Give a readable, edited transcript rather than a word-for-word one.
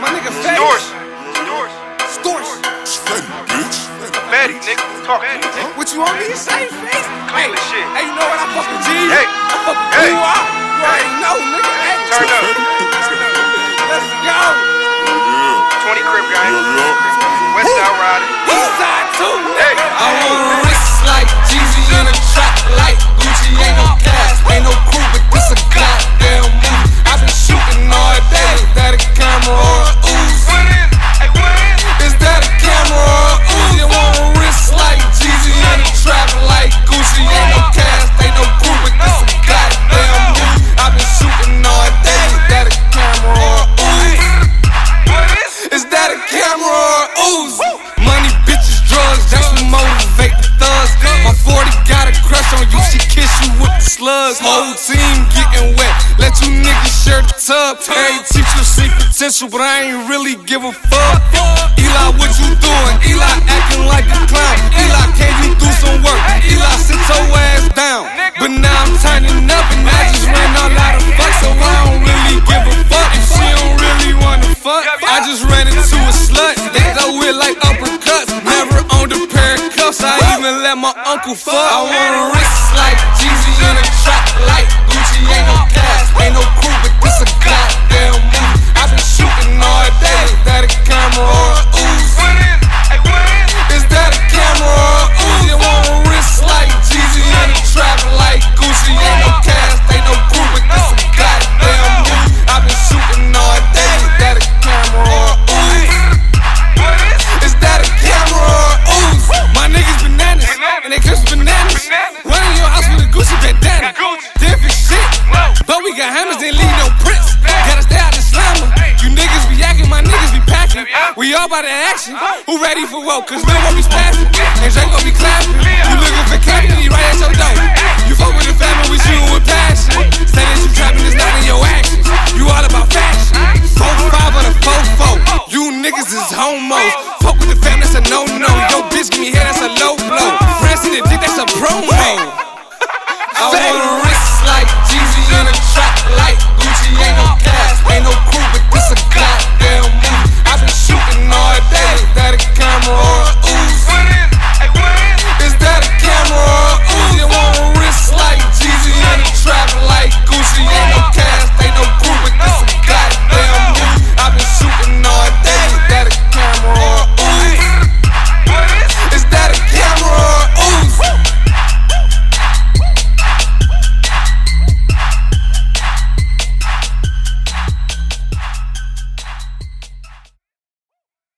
My nigga Fetty. Stores. Fatty, nigga. Talk to me, nigga. What you want me to say, face? Clean the shit. Hey, you know what? I fuck with G. Hey. I fuck with Hey. you. You already know, nigga. Hey. Turn up. Let's go. 20 crib guy. West Side Rider. East side too. Hey. I want a wrist like Jeezy in a trap like Gucci. Ain't no gas, ain't no crew, but this a goddamn movie. I've been shooting all day. Is that a camera or a Uzi? Hey, what is? Is that a camera or a Uzi? I want a wrist like Jeezy in a trap like Gucci. Ain't no gas, ain't no crew, but this a goddamn movie. I've been shooting all day. Is that a camera or a Uzi? Is that a camera or a Uzi? Money, bitches, drugs, that's what motivate the thugs. My 40 got a crush on you, she kiss you with the slugs. Whole team getting wet, let you niggas share the tub. Every teacher see potential, but I ain't really give a fuck. Eli, what you doing? Eli acting like a clown. Eli, can you do some work? Eli, sit your ass down. But now I'm turning up and I just ran all out of fuck, so I don't really give a fuck. If she don't really wanna fuck, I just ran into a slut. They go with like uppercuts. Never owned a pair of cuffs, I even let my uncle fuck. I want a wrist like Jeezy in a trap like Gucci. Ain't no gas, ain't no crew, but this a goddamn movie. I've been shooting all day. Is that a camera or a Uzi? Is that a camera or a Uzi? I want a wrist like Jeezy in a trap like Gucci. Ain't no gas, ain't no crew, but this a goddamn movie. I've been shooting all day. Is that a camera or a Uzi? Is that a camera or a Uzi? My niggas bananas, and they clips bananas. Running your house with a Gucci bandana. Different shit, but we got hammers, they leave no prints. Gotta stay out the slammer. You niggas be acting, my niggas be packing. We all about the action. Who ready for what? Cause no one be spazzing. And Drake gon' be clapping. You looking for capping, he right at your door.